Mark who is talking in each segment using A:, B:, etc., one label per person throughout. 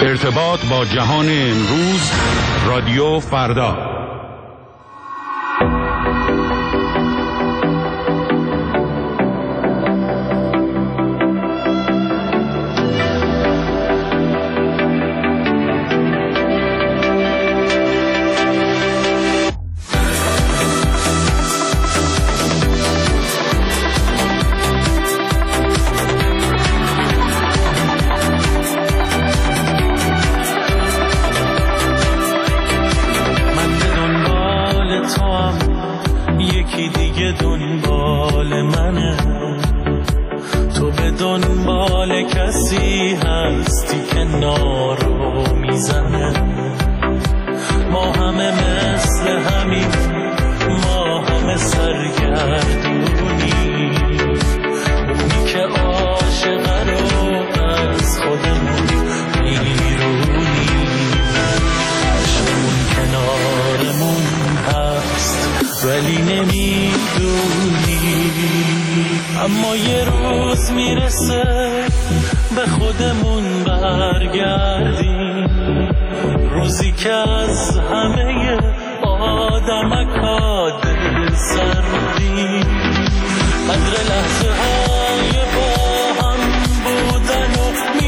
A: ارتباط با جهان امروز، رادیو فردا.
B: اما یه روز میرسه به خودمون برگردیم، روزی که از همه آدمکا دل سردیم، قدر لحظه های با هم بودن و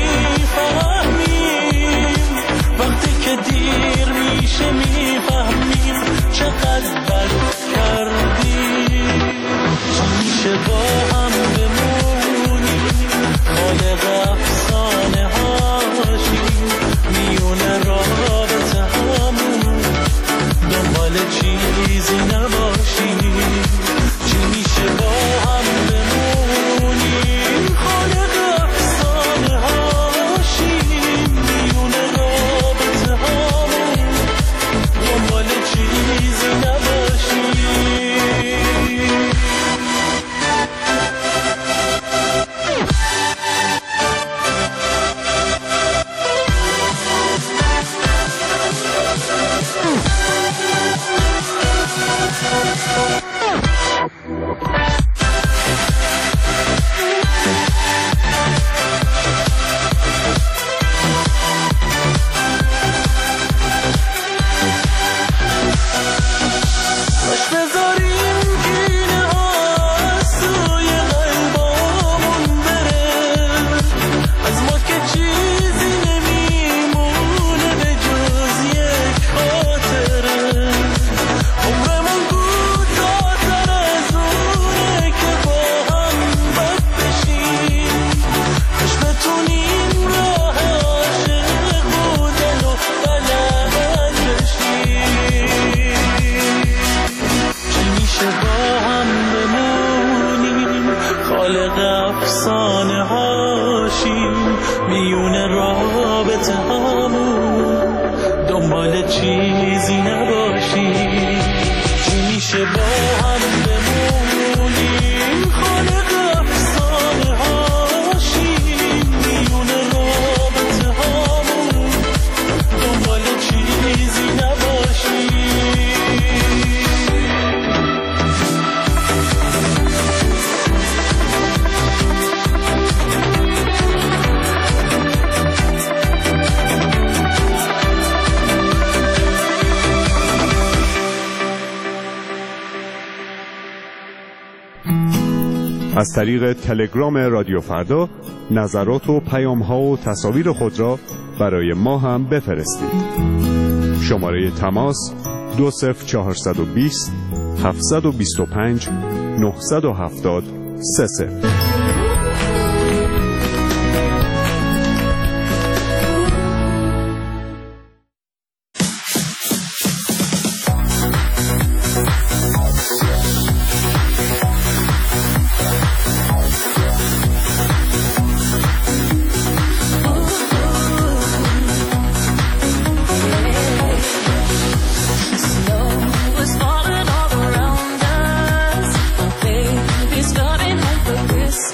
B: میفهمیم، وقتی که دیر میشه میفهمیم چقدر بد کردیم. میشه با هم بمونیم، خالق افسانه هاشیم، میونه رابطه همون، دنبال چیزی نباشیم. چی میشه با هم بمونیم، خالق افسانه هاشیم، میونه رابطه همون، دنبال چیزی نباشیم.
C: از طریق تلگرام رادیو فردا نظرات و پیام‌ها و تصاویر خود را برای ما هم بفرستید. شماره تماس 20420 725 970 30.
D: Starting home for Christmas.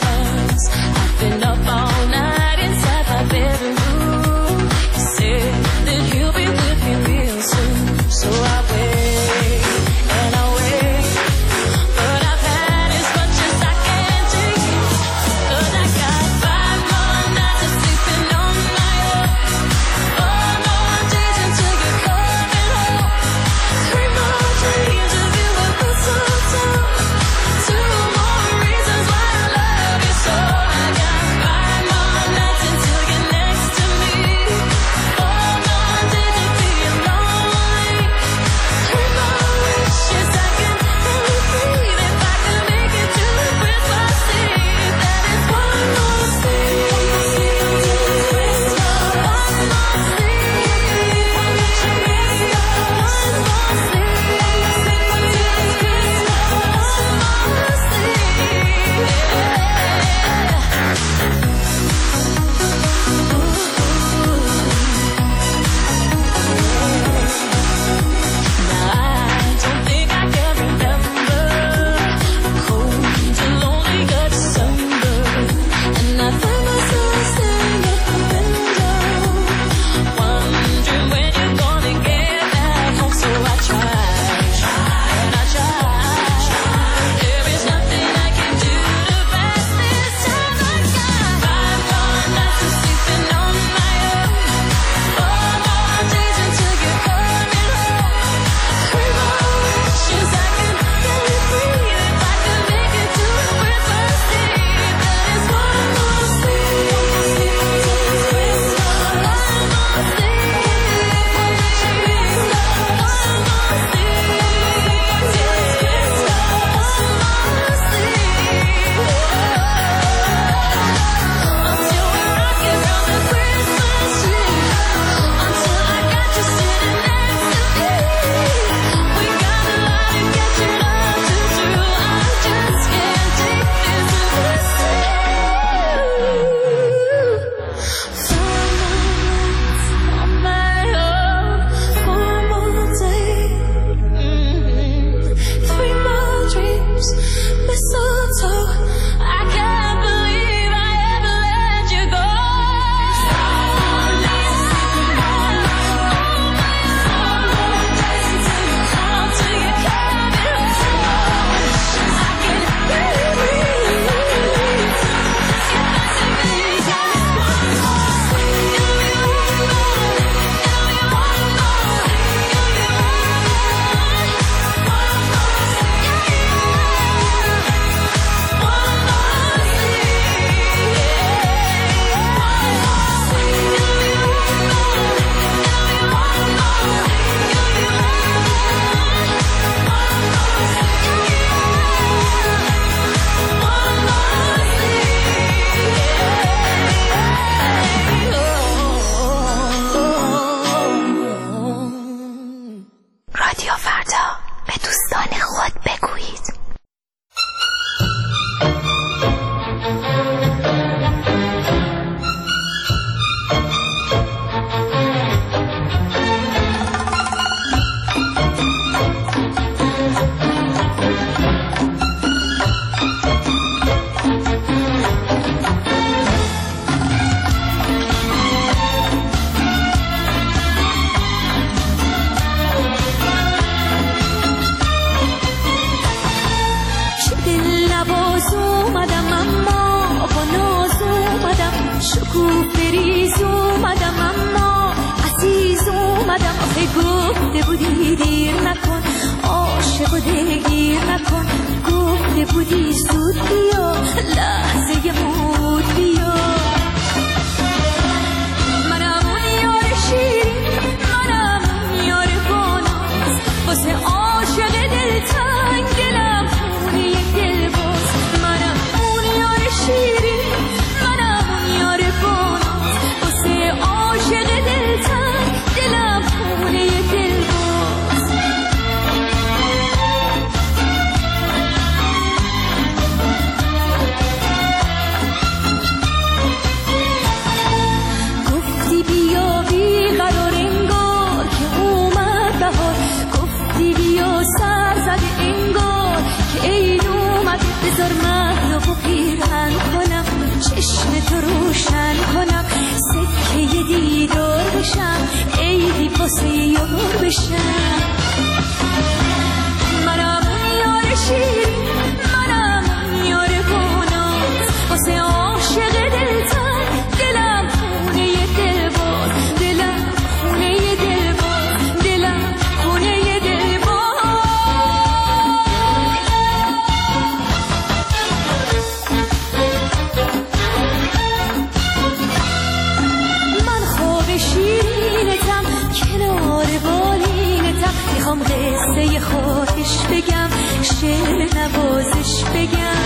D: میخوام قصه خواهش بگم، شعر نوازش بگم.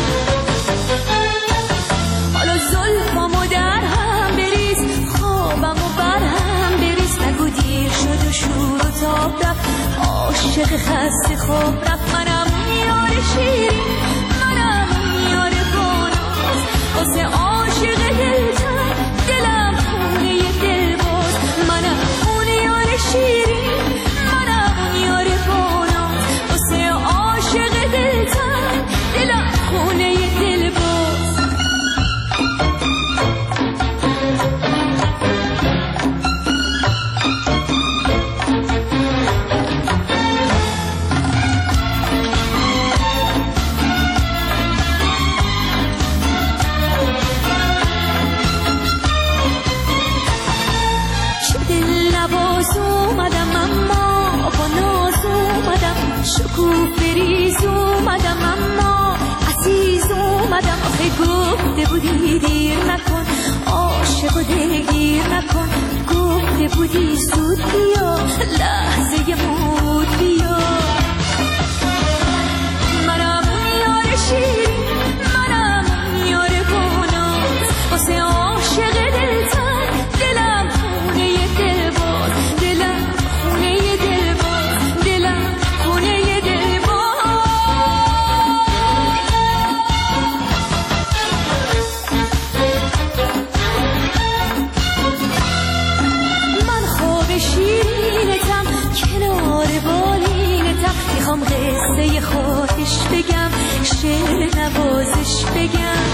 D: حالا زلفامو در هم بریز، خوابمو بر هم بریز. نگو دیر شد و شور و تاب رفت، عاشق خسته خواب رفت. منم یار شیرین، منم یار باناز، واسه عاشق دلتن دلم خونه دلباز. منم اون یار شیرین، منم یار باناز، واسه عاشق دلتن دلم خونه دلباز. شکوفریز اومدم اما عزیز اومدم. آخه گفته بودی دیر نکن، عاشق و دلگیر نکن. گفته بودی زود بیا، لحظه مود بیا. منم یار شیرین، منم یار باناز، واسه عاشق دلتن دلم خونه دلباز. دلم خونه دلباز، دلم خونه میخوام قصه خواهش بگم، شعر نوازش بگم.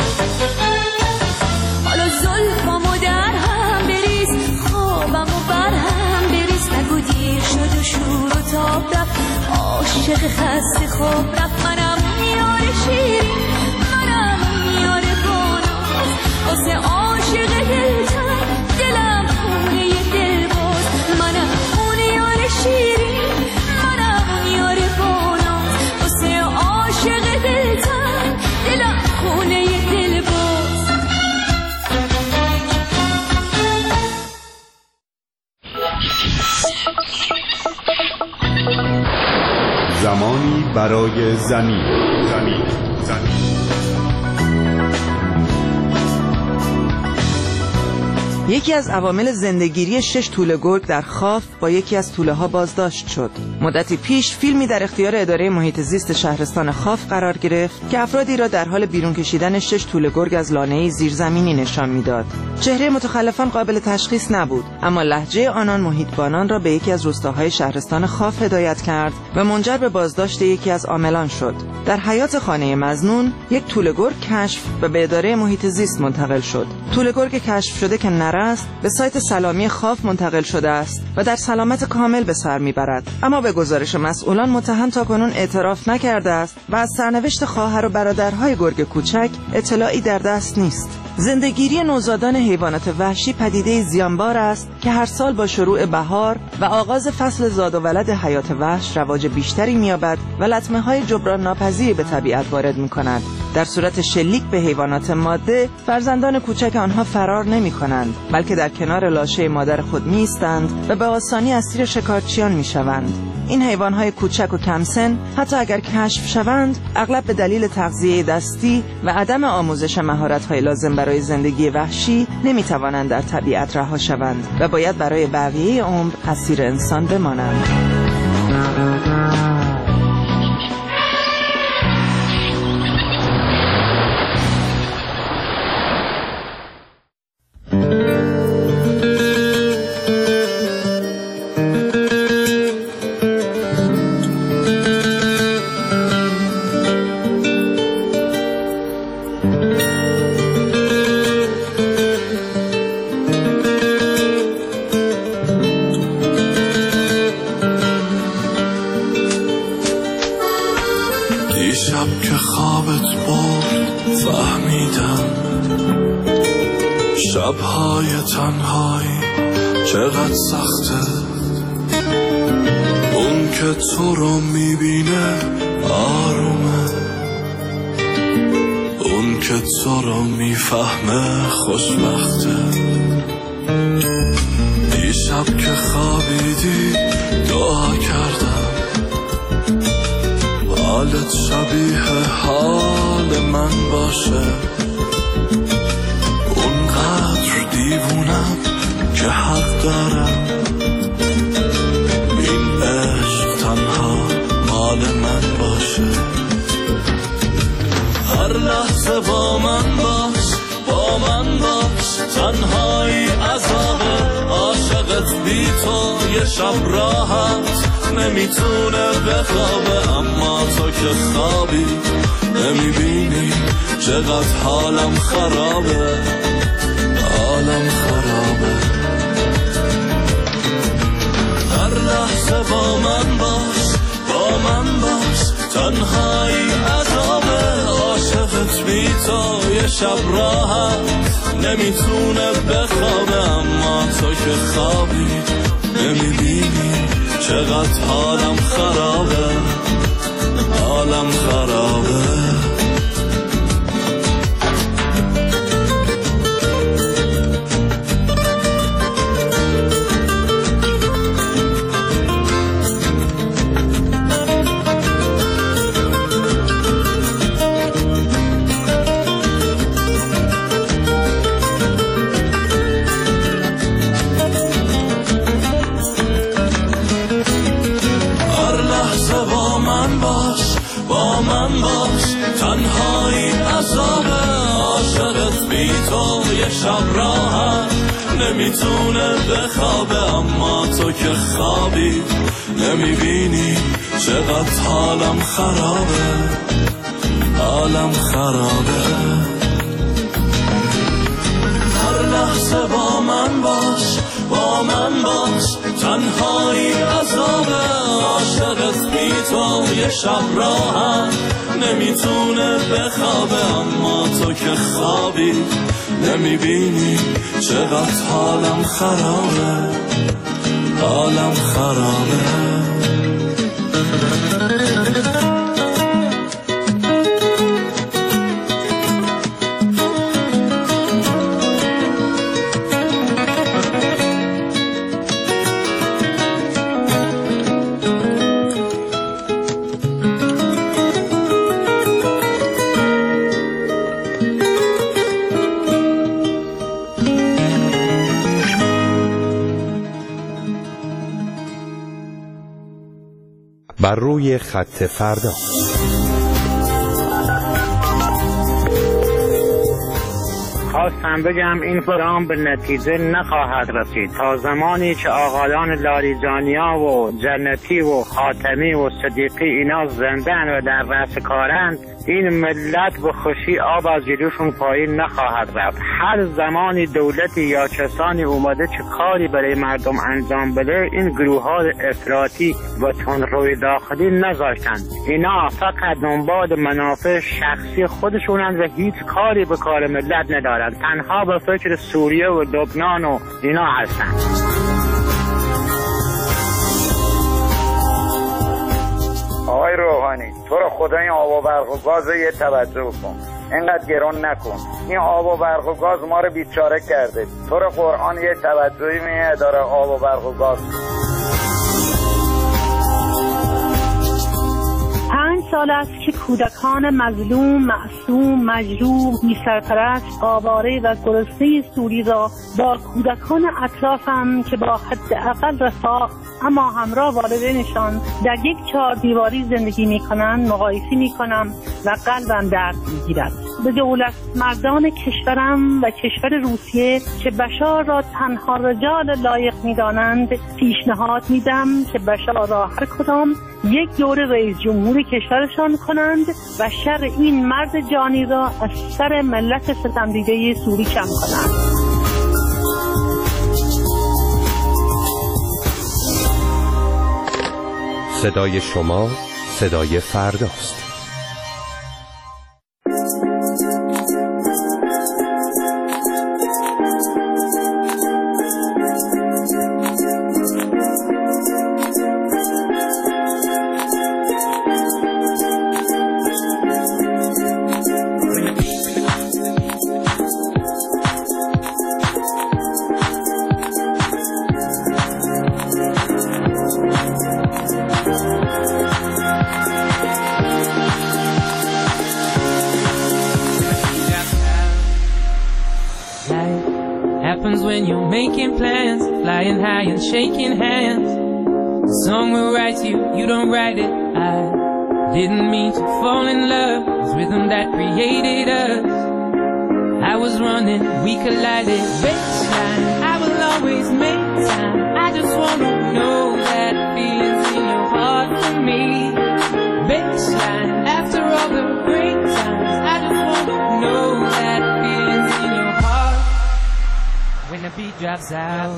D: حالا زلفامو در هم بریز، خوابمو بر هم بریز. نگو دیر شد و شور و تاب رفت، عاشق خسته خواب رفت. منم یار شیرین، منم یار باناز، واسه عاشق دلتن دلم خونه دلباز. منم اون یار شیرین، یار باناز، واسه عاشق دلتن دلم خونه دلباز.
C: زمانی برای زمین.
E: یکی از عوامل زندگیری 6 توله گرگ در خاف با یکی از توله ها بازداشت شد. مدتی پیش فیلمی در اختیار اداره محیط زیست شهرستان خاف قرار گرفت که افرادی را در حال بیرون کشیدن 6 توله گرگ از لانه‌ای زیرزمینی نشان میداد. چهره متخلفان قابل تشخیص نبود، اما لهجه آنان محیطبانان را به یکی از روستاهای شهرستان خاف هدایت کرد و منجر به بازداشت یکی از عاملان شد. در حیاط خانه مظنون یک توله گرگ کشف و به اداره محیط زیست منتقل شد. توله گرگ کشف شده که نرست به سایت سلامی خاف منتقل شده است و در سلامت کامل به سر میبرد. اما به گزارش مسئولان متهم تاکنون اعتراف نکرده است و از سرنوشت خواهر و برادرهای گرگ کوچک اطلاعی در دست نیست. زندگیری نوزادان حیوانات وحشی پدیده زیانبار است که هر سال با شروع بهار و آغاز فصل زاد و ولد حیات وحش رواج بیشتری می‌یابد و لطمه‌های جبران ناپذیری به طبیعت وارد می‌کند. در صورت شلیک به حیوانات ماده، فرزندان کوچک آنها فرار نمی‌کنند، بلکه در کنار لاشه مادر خود می‌ایستند و به آسانی اسیر شکارچیان می‌شوند. این حیوانات کوچک و کم سن حتی اگر کشف شوند، اغلب به دلیل تغذیه دستی و عدم آموزش مهارت‌های لازم برای زندگی وحشی نمی‌توانند در طبیعت رها شوند و باید برای بقیه عمر اسیر انسان بمانند.
B: دیشب که خوابت برد فهمیدم شبهای تنهایی چقدر سخته. اون که تو رو میبینه آرومه، اون که تو رو میفهمه خوشبخته. دیشب که خوابیدی دعا کردم حالت شبیه حال من باشه، اونقدر دیوونم که حق دارم این عشق تنها مال من باشه. هر لحظه با من باش، با من باش، تنهایی عذابه، عاشقت بی تو یه شب راحت نمیتونه بخوابه، اما تو که خوابی نمیبینی چقدر حالم خرابه، حالم خرابه. هر لحظه با من باش، با من باش، تنهایی عذابه، عاشقت بی تو یه شب راحت نمیتونه بخوابه، اما تو که خوابی نمیبینی چقدر حالم خرابه، حالم خرابه. تنهایی عذابه، عاشقت بی تو یه شب راحت نمیتونه بخوابه، اما تو که خوابی نمیبینی چقدر حالم خرابه، حالم خرابه. هر لحظه با من باش، با من باش، تنهایی عذابه، عاشقت بی تو یه شب راحت نمیتونه بخوابه، اما تو که خوابی نمیبینی چقدر حالم خرابه، حالم خرابه.
C: بر روی خط فردا.
F: خواستم بگم این برام به نتیجه نخواهد رسید تا زمانی که آقایان لاریجانیا و جنتی و خاتمی و صدیقی اینا زندن و در رأس کارند. این ملت به خوشی آب از جلوشون پایین نخواهد رفت. هر زمانی دولتی یا کسانی اومده که کاری برای مردم انجام بده، این گروه ها افراطی و تندروی داخلی نذاشتن. اینا فقط دنبال منافع شخصی خودشونن و هیچ کاری به کار ملت ندارن. تنها به فکر سوریه و لبنان و اینا هستن.
G: آقای روحانی، تو رو خدا این آب و برق و گاز یه توجه کن، اینقدر گران نکن. این آب و برق و گاز ما رو بیچاره کرده. تو رو قرآن یه توجهی میه داره آب و برق و گاز.
H: 5 سال است که کودکان مظلوم، معصوم، مجروح، بی‌سرپرست، آواره و گرسنه سوری را با کودکان اطرافم که با حداقل رفاه اما همراه والدینشان در یک 4 دیواری زندگی می‌کنند مقایسه می‌کنم و قلبم درد می‌گیرد. به دولت مردان کشورم و کشور روسیه که بشار را تنها رجال لایق می‌دانند پیشنهاد می‌دم که بشار را هر کدام یک دوره رئیس جمهور کشورشان کنند و شر این مرد جانی را از سر ملت ستمدیده سوری کم کنند.
C: صدای شما صدای فرداست.
I: making plans, flying high and shaking hands. The song will write you, you don't write it. I didn't mean to fall in love. It's rhythm that created us. I was running, we collided. Baseline, I will always make time. I just wanna know that feelings in your heart for me. Baseline, after all the great times, I just wanna know that feelings in your heart when the beat drops out.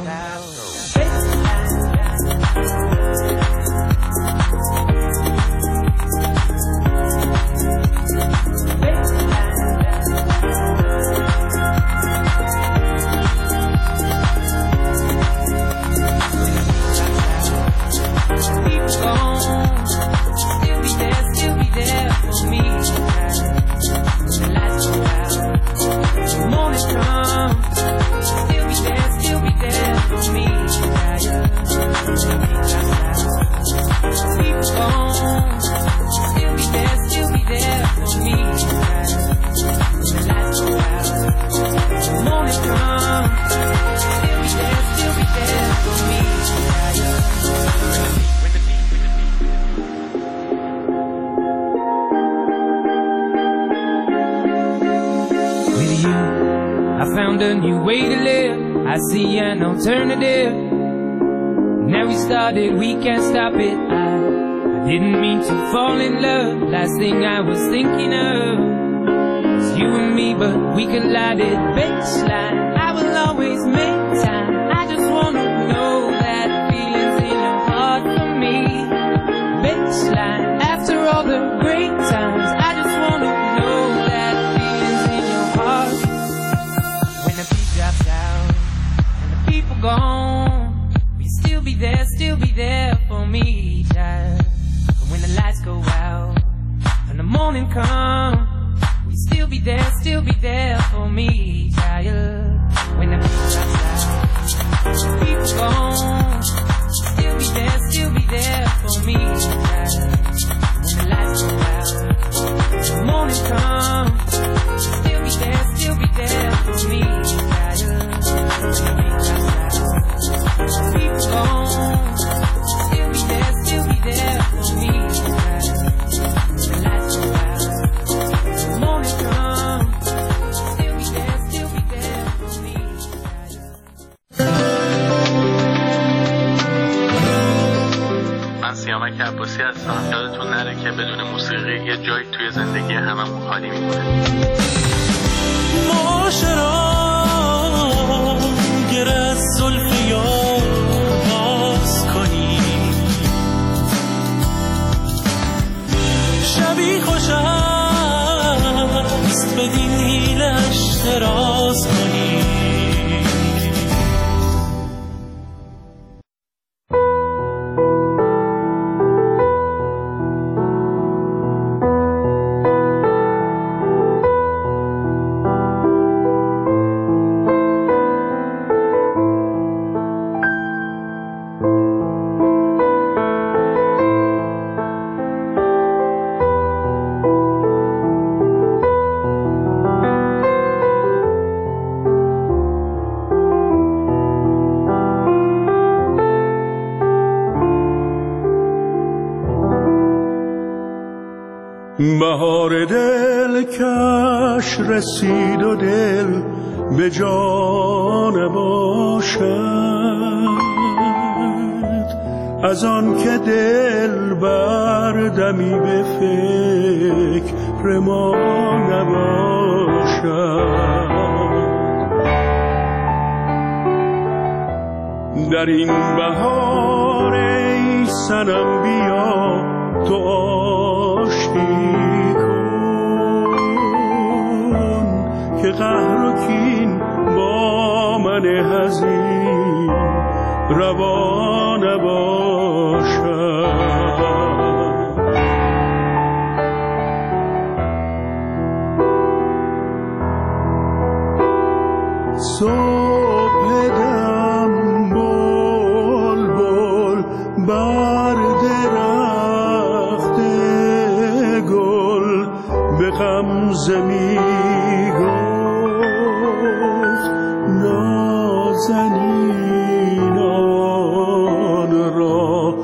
I: A new way to live, I see an alternative. Now we started, we can't stop it. I didn't mean to fall in love. Last thing I was thinking of was you and me, but we collided. Baseline, I will always make time. I just wanna know that feelings in your heart for me. Baseline, after all the great times, I just wanna know that feelings in your heart when the beat drops out and the people gone. We still be there for me, child. But when the lights go out and the morning come, we still be there for me, child. When the beat drops out and the people gone, still be there for me, child. When the lights go out and the morning come, still be there for me, child. When the beat drops out and the people gone, still be there for me, child. When the lights go out and the morning come, still be there for me, child.
J: من سیامک عباسی هستم. یادتون نره که بدون موسیقی یه جایی توی زندگی هممون خالی میمونه.
B: معاشران گر از زلف یار باز کنی، شبی خوش است بدین حیلش دراز کنی.
K: بهار دل کش رسید و دل به جان باشد، از آن که دل بر دمی به فکر ما نباشد. در این بهار ای صنم بیا تو آشتی کن که قهر و کین با من حزین روا نباشد. صبح دم بلبل بر درخت گل به غمزه می گفت نازنین را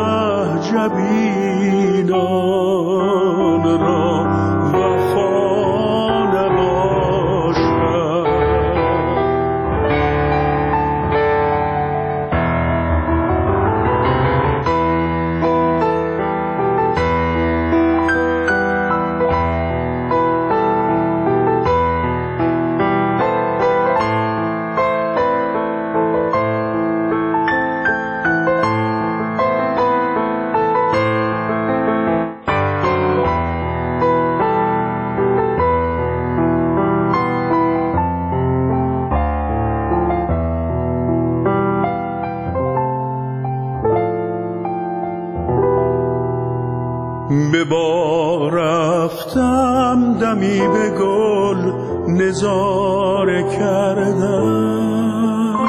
K: مهجبینان را وفا نباشد. به بار رفتم دمی به گل نظاره کردم،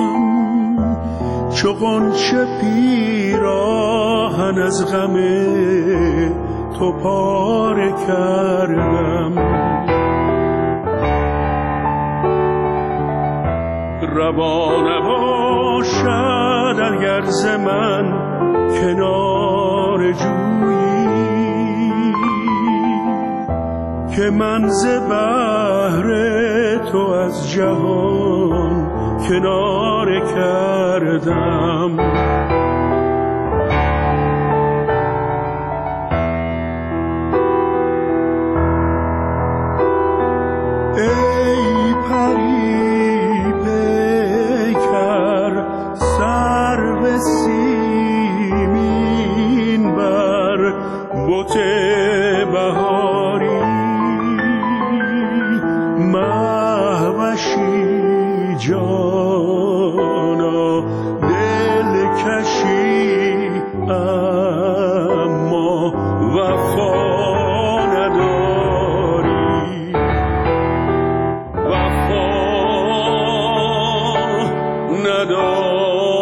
K: چو غنچه پیراهن از غم تو پاره کردم. روا نباشد اگر ز من کنار جویی، که من ز بحر تو از جهان کناره کردم. ای پری پیکر سرو سیمین بر بت بهاری، مهوشی جانا دلکشی اما وفا نداری، وفا نداری.